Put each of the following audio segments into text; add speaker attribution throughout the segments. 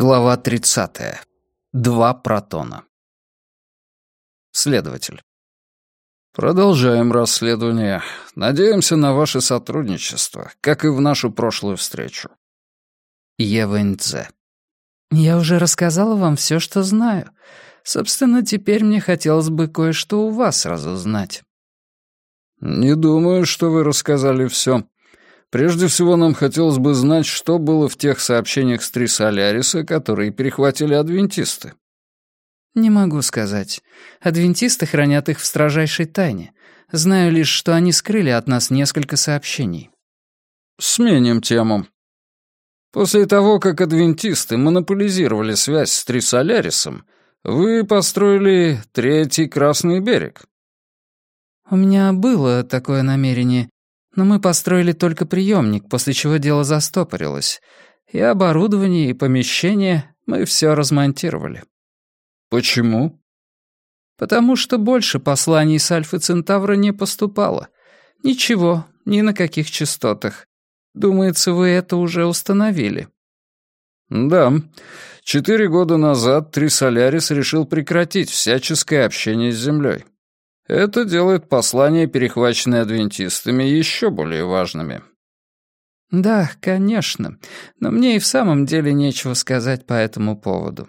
Speaker 1: Глава 30. 2 протона. Следователь. Продолжаем расследование. Надеемся на ваше сотрудничество, как и в нашу прошлую встречу. Ева Ндзе.
Speaker 2: Я уже рассказала вам все, что знаю. Собственно, теперь мне хотелось бы кое-что у вас разузнать.
Speaker 1: Не думаю, что вы рассказали все. Прежде всего, нам хотелось бы знать, что было в тех сообщениях с Трисоляриса, которые перехватили адвентисты.
Speaker 2: Не могу сказать. Адвентисты хранят их в строжайшей тайне. Знаю лишь, что они скрыли от нас несколько сообщений.
Speaker 1: Сменим тему. После того, как адвентисты монополизировали связь с Трисолярисом, вы построили третий Красный берег.
Speaker 2: У меня было такое намерение, но мы построили только приемник, после чего дело застопорилось. И оборудование, и помещение мы все размонтировали.
Speaker 1: Почему?
Speaker 2: Потому что больше посланий с Альфы Центавра не поступало. Ничего, ни на каких частотах. Думается, вы это уже установили.
Speaker 1: Да. 4 года назад Трисолярис решил прекратить всяческое общение с Землей. Это делает послания, перехваченные адвентистами, еще более важными.
Speaker 2: Да, конечно, но мне и в самом деле нечего сказать по этому поводу.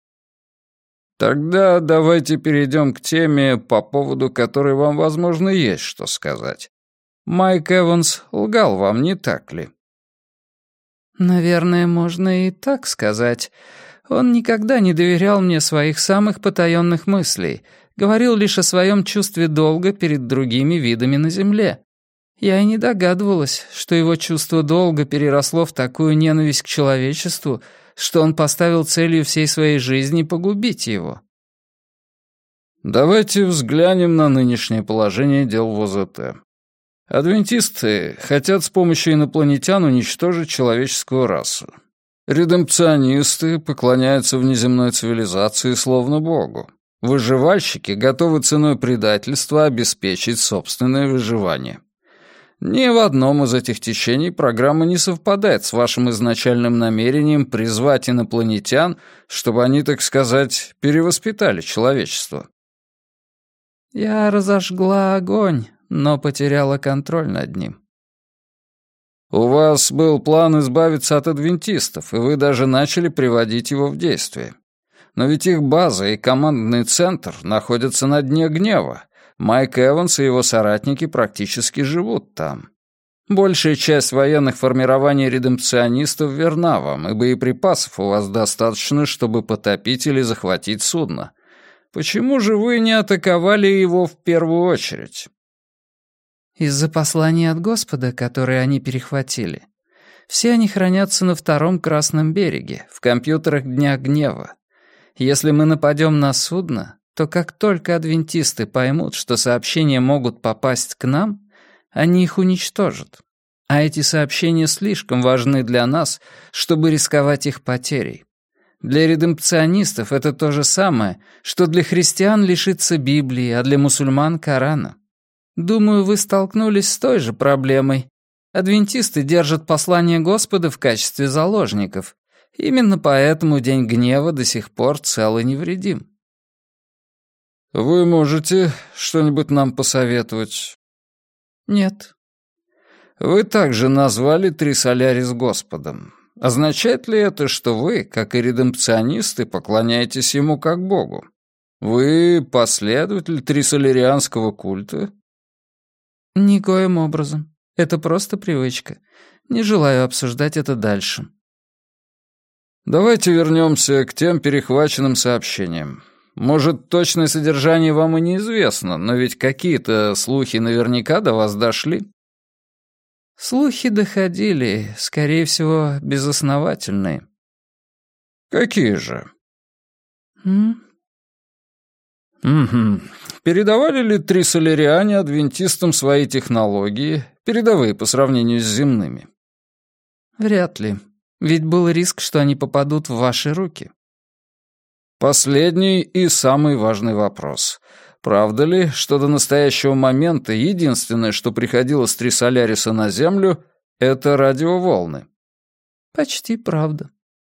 Speaker 1: Тогда давайте перейдем к теме, по поводу которой вам, возможно, есть что сказать. Майк Эванс лгал вам, не так ли?
Speaker 2: Наверное, можно и так сказать. Он никогда не доверял мне своих самых потаенных мыслей, говорил лишь о своем чувстве долга перед другими видами на Земле. Я и не догадывалась, что его чувство долга переросло в такую ненависть к человечеству, что он поставил целью всей своей жизни погубить его.
Speaker 1: Давайте взглянем на нынешнее положение дел в ОЗТ. Адвентисты хотят с помощью инопланетян уничтожить человеческую расу. Редемпционисты поклоняются внеземной цивилизации словно Богу. Выживальщики готовы ценой предательства обеспечить собственное выживание. Ни в одном из этих течений программа не совпадает с вашим изначальным намерением призвать инопланетян, чтобы они, так сказать, перевоспитали человечество.
Speaker 2: Я разожгла огонь, но потеряла контроль над ним.
Speaker 1: У вас был план избавиться от адвентистов, и вы даже начали приводить его в действие. Но ведь их база и командный центр находятся на дне гнева. Майк Эванс и его соратники практически живут там. Большая часть военных формирований редемпционистов верна вам, и боеприпасов у вас достаточно, чтобы потопить или захватить судно. Почему же вы не атаковали его в первую очередь?
Speaker 2: Из-за посланий от Господа, которые они перехватили. Все они хранятся на втором Красном береге, в компьютерах Дня Гнева. Если мы нападем на судно, то как только адвентисты поймут, что сообщения могут попасть к нам, они их уничтожат. А эти сообщения слишком важны для нас, чтобы рисковать их потерей. Для редемпционистов это то же самое, что для христиан лишиться Библии, а для мусульман — Корана. Думаю, вы столкнулись с той же проблемой. Адвентисты держат послание Господа в качестве заложников. Именно поэтому День Гнева до сих пор цел и невредим.
Speaker 1: Вы можете что-нибудь нам посоветовать?
Speaker 2: Нет.
Speaker 1: Вы также назвали Трисолярис Господом. Означает ли это, что вы, как и редемпционисты, поклоняетесь ему как Богу? Вы последователь трисоларианского культа?
Speaker 2: Никоим образом. Это просто привычка. Не желаю обсуждать это дальше.
Speaker 1: Давайте вернемся к тем перехваченным сообщениям. Может, точное содержание вам и неизвестно, но ведь какие-то слухи наверняка до вас дошли?
Speaker 2: Слухи доходили, скорее всего, безосновательные.
Speaker 1: Какие же?
Speaker 2: Угу.
Speaker 1: Передавали ли трисолариане адвентистам свои технологии, передовые по сравнению с земными?
Speaker 2: Вряд ли. Ведь был риск, что они попадут в ваши руки.
Speaker 1: Последний и самый важный вопрос. Правда ли, что до настоящего момента единственное, что приходило с Трисоляриса на Землю, это радиоволны?
Speaker 2: Почти правда.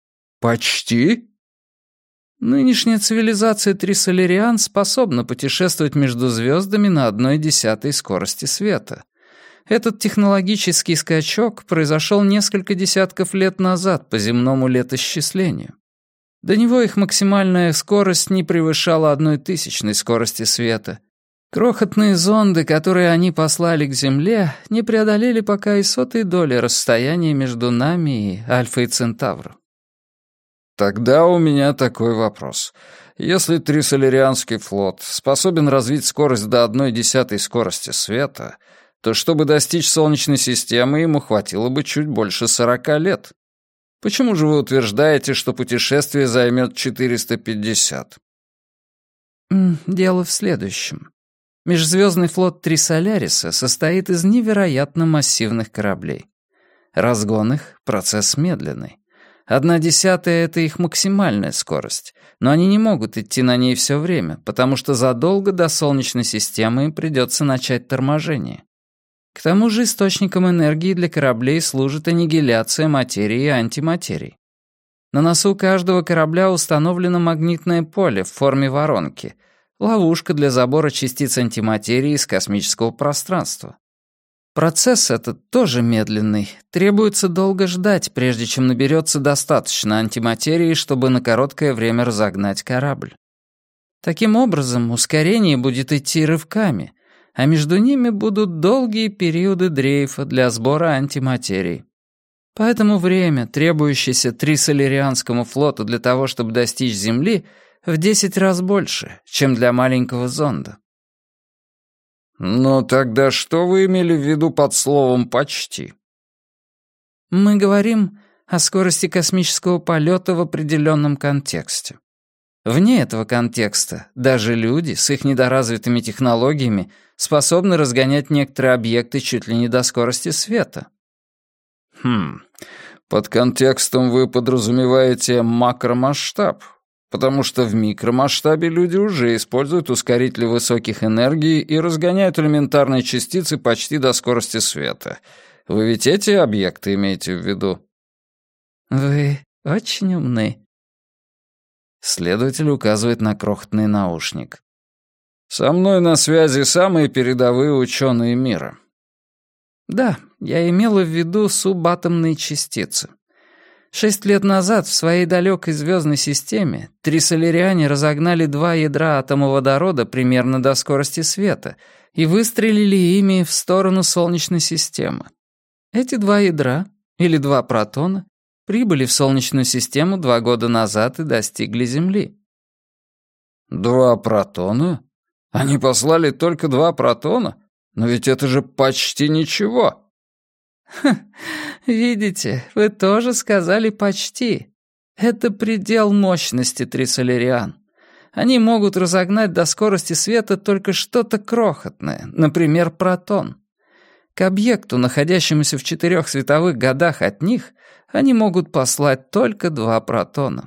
Speaker 1: Почти?
Speaker 2: Нынешняя цивилизация Трисолариан способна путешествовать между звездами на 1/10 скорости света. Этот технологический скачок произошел несколько десятков лет назад по земному летоисчислению. До него их максимальная скорость не превышала 1/1000 скорости света. Крохотные зонды, которые они послали к Земле, не преодолели пока и 100 доли расстояния между нами и Альфой Центавром.
Speaker 1: Тогда у меня такой вопрос. Если Трисоларианский флот способен развить скорость до 1/10 скорости света, то чтобы достичь Солнечной системы, ему хватило бы чуть больше 40 лет. Почему же вы утверждаете, что путешествие займет 450?
Speaker 2: Дело в следующем. Межзвездный флот Трисоляриса состоит из невероятно массивных кораблей. Разгон их — процесс медленный. 1/10 — это их максимальная скорость, но они не могут идти на ней все время, потому что задолго до Солнечной системы им придется начать торможение. К тому же источником энергии для кораблей служит аннигиляция материи и антиматерии. На носу каждого корабля установлено магнитное поле в форме воронки, ловушка для забора частиц антиматерии из космического пространства. Процесс этот тоже медленный. Требуется долго ждать, прежде чем наберется достаточно антиматерии, чтобы на короткое время разогнать корабль. Таким образом, ускорение будет идти рывками, а между ними будут долгие периоды дрейфа для сбора антиматерии. Поэтому время, требующееся Трисоларианскому флоту для того, чтобы достичь Земли, в 10 раз больше, чем для маленького зонда.
Speaker 1: Но тогда что вы имели в виду под словом «почти»?
Speaker 2: Мы говорим о скорости космического полета в определенном контексте. Вне этого контекста даже люди с их недоразвитыми технологиями способны разгонять некоторые объекты чуть ли не до скорости света.
Speaker 1: Под контекстом вы подразумеваете макромасштаб, потому что в микромасштабе люди уже используют ускорители высоких энергий и разгоняют элементарные частицы почти до скорости света. Вы ведь эти объекты имеете в виду?
Speaker 2: Вы очень умны.
Speaker 1: Следователь указывает на крохотный наушник. «Со мной на связи самые передовые ученые мира».
Speaker 2: Да, я имела в виду субатомные частицы. 6 лет назад в своей далекой звездной системе трисолариане разогнали 2 ядра атома водорода примерно до скорости света и выстрелили ими в сторону Солнечной системы. Эти 2 ядра, или 2 протона, прибыли в Солнечную систему 2 года назад и достигли Земли.
Speaker 1: 2 протона? Они послали только 2 протона? Но ведь это же почти ничего.
Speaker 2: Видите, вы тоже сказали «почти». Это предел мощности трисолариан. Они могут разогнать до скорости света только что-то крохотное, например, протон. К объекту, находящемуся в 4 световых годах от них, они могут послать только 2 протона.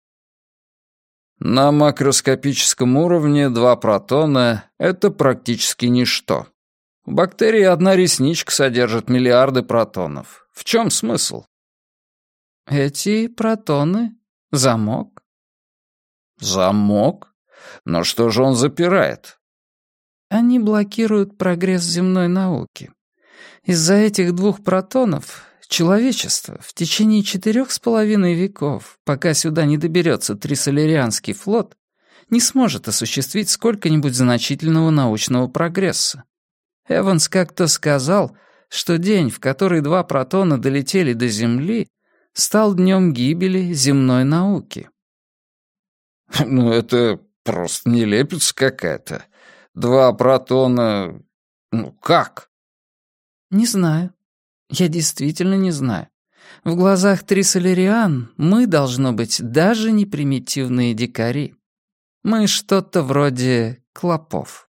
Speaker 1: На макроскопическом уровне 2 протона — это практически ничто. У бактерий одна ресничка содержит миллиарды протонов. В чем смысл?
Speaker 2: Эти протоны — замок.
Speaker 1: Замок? Но что же он запирает?
Speaker 2: Они блокируют прогресс земной науки. Из-за этих 2 протонов человечество в течение 4,5 веков, пока сюда не доберется трисоларианский флот, не сможет осуществить сколько-нибудь значительного научного прогресса. Эванс как-то сказал, что день, в который 2 протона долетели до Земли, стал днем гибели земной науки.
Speaker 1: Ну, это просто нелепица какая-то. 2 протона... Ну, как?
Speaker 2: Не знаю. Я действительно не знаю. В глазах трисолариан мы, должно быть, даже не примитивные дикари. Мы что-то вроде клопов.